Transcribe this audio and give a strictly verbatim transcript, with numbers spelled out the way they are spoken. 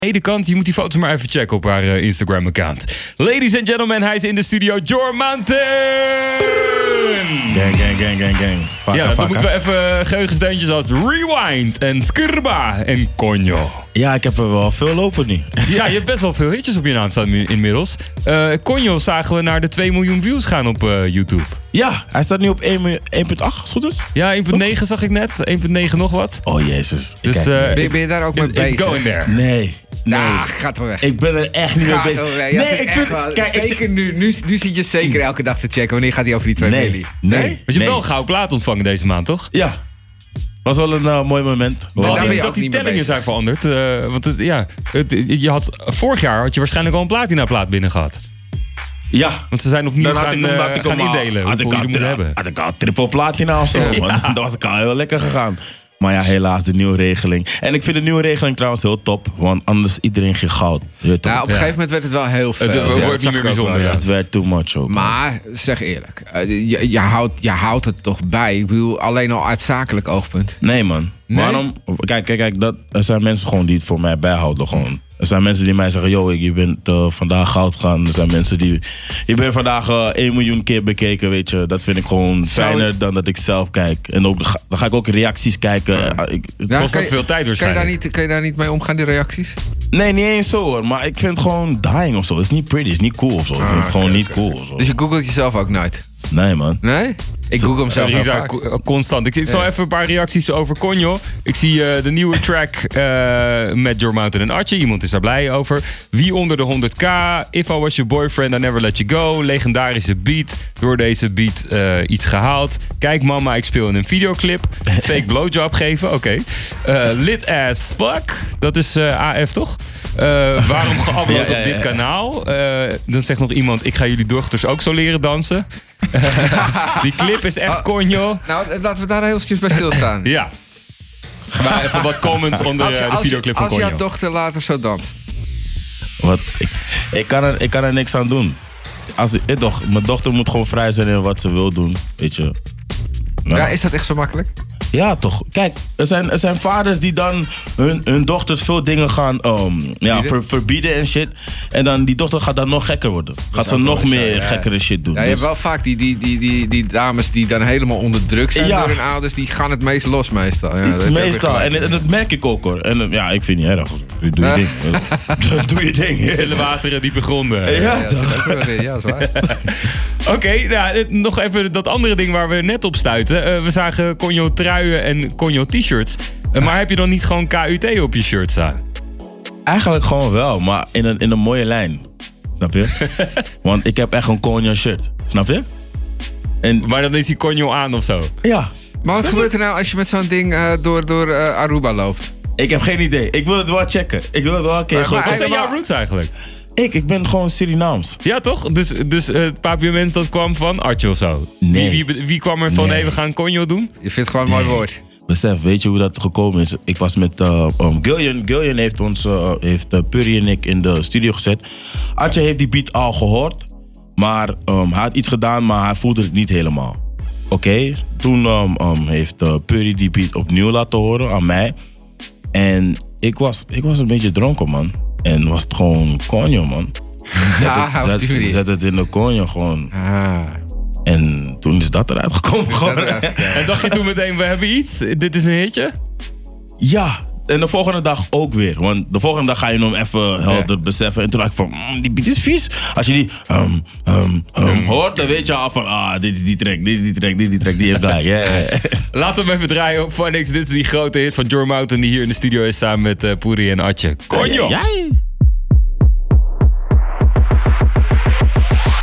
de kant, je moet die foto's maar even checken op haar uh, Instagram-account. Ladies and gentlemen, hij is in de studio, Jor Mountain! Gang, gang, gang, gang, gang. Faka, ja, dan faka. moeten we even geheugensteuntjes als Rewind en Skrba en Conjo. Ja, ik heb er wel veel lopen nu. Ja, je hebt best wel veel hitjes op je naam staan inmiddels. Uh, Conjo zagen we naar de twee miljoen views gaan op uh, YouTube. Ja, hij staat nu op één komma acht, als het goed is. Ja, één komma negen zag ik net. één komma negen nog wat. Oh, jezus. Ik Dus, kijk uh, niet. Ben, je- ben je daar ook mee It's, bezig? it's going there. Nee, nee. Ah, gaat wel weg. Ik ben er echt niet mee Gaat bezig. wel weg. Ja, Nee, zit ik echt vind... wel- Kijk, ik zeker nu, nu, nu zit je zeker elke dag te checken. Wanneer gaat hij over die twee Nee, miljoen? nee. Want je hebt nee. wel een gouden plaat ontvangen deze maand, toch? Ja. Was wel een uh, mooi moment. daar Ik ben denk je niet ook dat die niet mee tellingen bezig. zijn veranderd. Uh, want het, ja, het, je had, vorig jaar had je waarschijnlijk al een platina-plaat binnen gehad. Ja. Want ze zijn opnieuw Dan had gaan, ik hem, uh, had ik gaan hem al- indelen had ik hoeveel je al er moet tri- hebben. Had ik al triple platina of zo. Ja. Want dan was ik al heel lekker gegaan. Maar ja, helaas de nieuwe regeling. En ik vind de nieuwe regeling trouwens heel top. Want anders iedereen ging goud. Je weet toch? Nou, op een Ja. gegeven moment werd het wel heel veel. Het wordt Ja, niet dat zag meer ik ook bijzonder, wel, ja. Het werd too much ook. Maar zeg eerlijk, uh, je, je, houdt, je houdt het toch bij. Ik bedoel, alleen al uit zakelijk oogpunt. Nee, man. Nee? Waarom? Kijk, kijk, kijk. Dat, er zijn mensen gewoon die het voor mij bijhouden. Gewoon. Er zijn mensen die mij zeggen, yo, je bent uh, vandaag goud gaan. Er zijn mensen die... Je bent vandaag uh, één miljoen keer bekeken, weet je. Dat vind ik gewoon Zou fijner ik- dan dat ik zelf kijk. En ook, dan ga ik ook reacties kijken. Uh, ik, Ja, kost kan ook je- veel tijd Kan je, daar waarschijnlijk. niet, kan je daar niet mee omgaan, die reacties? Nee, niet eens zo hoor. Maar ik vind het gewoon dying of zo. Het is niet pretty, het is niet cool of zo. ik vind het Ah, gewoon oké, niet oké. cool of zo. Dus je googelt jezelf ook nooit? Nee, man. Nee? Ik google hem zelf heel Risa vaak. co- constant. Ik, ik zal Ja. even een paar reacties over Conjo. Ik zie uh, de nieuwe track uh, met Jor Mountain en Atje. Iemand is daar blij over. Wie onder de honderd k. If I was your boyfriend, I never let you go. Legendarische beat. Door deze beat uh, iets gehaald. Kijk mama, ik speel in een videoclip. Fake blowjob geven, oké. Okay. Uh, lit as fuck. Dat is uh, A F toch? Uh, waarom geüpload Ja, ja, ja, op dit ja. kanaal? Uh, dan zegt nog iemand, ik ga jullie dochters ook zo leren dansen. Die clip is echt Conjo. Nou, laten we daar heel eventjes bij stilstaan. Ja. Maar even wat comments onder Als, uh, de als, videoclip van als jouw Conjo. dochter later zo danst. Wat? Ik, ik, kan er, ik kan er niks aan doen. Als, ik, toch, mijn dochter moet gewoon vrij zijn in wat ze wil doen, weet je. Nou. Ja, is dat echt zo makkelijk? Ja, toch. Kijk, er zijn, er zijn vaders die dan hun, hun dochters veel dingen gaan um, ja, ver, verbieden en shit. En dan die dochter gaat dan nog gekker worden. Gaat ze ook nog wel zo, meer ja. gekkere shit doen. Ja, je hebt Dus- wel vaak die, die, die, die, die dames die dan helemaal onder druk zijn Ja. door hun ouders. Die gaan het meest los meestal. Ja, dat heb je ook Meestal. weer En, gelijk. en dat merk ik ook hoor. En eh, ja, ik vind het niet erg. Doe, doe je ding. Doe je ding. Stille wateren, diepe gronden. Ja, Ja, dat zit ook wel in. Ja, dat is waar. Oké, okay, nou, eh, nog even dat andere ding waar we net op stuiten. Uh, we zagen Conjo truien en Conjo t-shirts. Uh, maar heb je dan niet gewoon K U T op je shirt staan? Eigenlijk gewoon wel, maar in een, in een mooie lijn. Snap je? Want ik heb echt een Conjo shirt. Snap je? En Maar dan is die Conjo aan of zo. ja, Maar wat gebeurt er nou als je met zo'n ding uh, door, door uh, Aruba loopt? ik heb geen idee. Ik wil het wel checken. Ik wil het wel een keer Maar- gewoon- maar Wat zijn helemaal- jouw roots eigenlijk? Ik, ik ben gewoon Surinaams. Ja, toch? Dus, dus uh, het papiaments dat kwam van Artje of zo? Nee. Wie, wie, wie kwam er van, Nee. nee, we gaan Conjo doen? Je vindt het gewoon een mooi woord. Besef, weet je hoe dat gekomen is? Ik was met uh, um, Gillian. Gillian heeft ons, uh, heeft uh, Purry en ik in de studio gezet. Atje heeft die beat al gehoord. Maar um, hij had iets gedaan, maar hij voelde het niet helemaal. Oké, okay. Toen um, um, heeft uh, Purry die beat opnieuw laten horen aan mij. En ik was, ik was een beetje dronken, man. En was het gewoon Conjo, man. Zet Ah, het, op zet, die manier. zet het in de Conjo gewoon. Ah. En toen is dat eruit gekomen. Gewoon. En dacht je toen meteen, we hebben iets? Dit is een hitje? Ja, en de volgende dag ook weer. Want de volgende dag ga je hem even helder Ja. beseffen. En toen dacht ik van, mm, die beat is vies. Als je die um, um, um, hoort, dan weet je al van, ah, dit is die track, dit is die track, dit is die track, die heeft gelijk. Ja, ja, ja. Laten we hem even draaien op Phonics. Dit is die grote hit van Jor Mountain die hier in de studio is samen met uh, Puri en Atje. Conjo! Ja, ja.